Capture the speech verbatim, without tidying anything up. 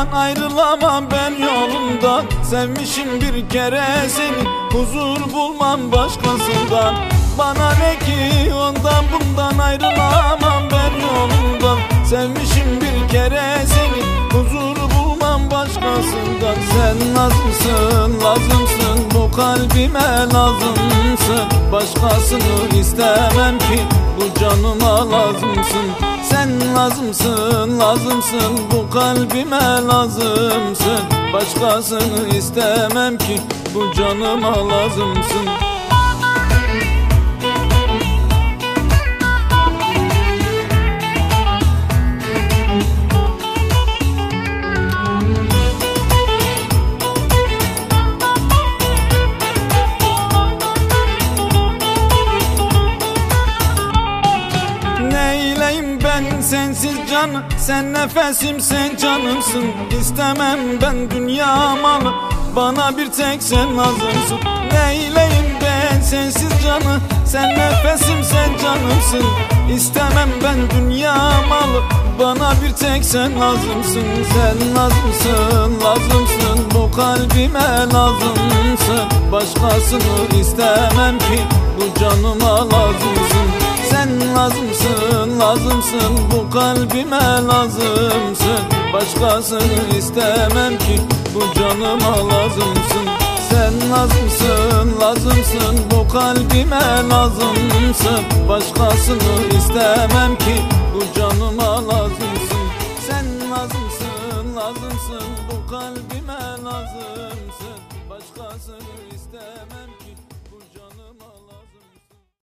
bundan ayrılamam ben yolundan. Sevmişim bir kere seni, huzur bulmam başkasından. Bana ne ki ondan bundan ayrılamam ben yolundan. Sevmişim bir kere seni, huzur bulmam başkasından. Sen lazımsın, lazımsın, bu kalbime lazımsın. Başkasını istemem ki, bu canıma lazımsın. Sen lazımsın, lazımsın, bu kalbime lazımsın. Başkasını istemem ki, bu canıma lazımsın. Ben sensiz can, sen nefesim, sen canımsın. İstemem ben dünya malı, bana bir tek sen lazımsın. Neyleyim ben sensiz canı, sen nefesim, sen canımsın. İstemem ben dünya malı, bana bir tek sen lazımsın. Sen lazımsın, lazımsın, bu kalbime lazımsın. Başkasını istemem ki, bu canıma lazımsın. Sen lazımsın, lazımsın, bu kalbime lazımsın. Başkasını istemem ki, bu canıma lazımsın. Sen lazımsın, lazımsın, bu kalbime lazımsın. Başkasını istemem ki, bu canıma lazımsın. Sen lazımsın, lazımsın, bu kalbime lazımsın.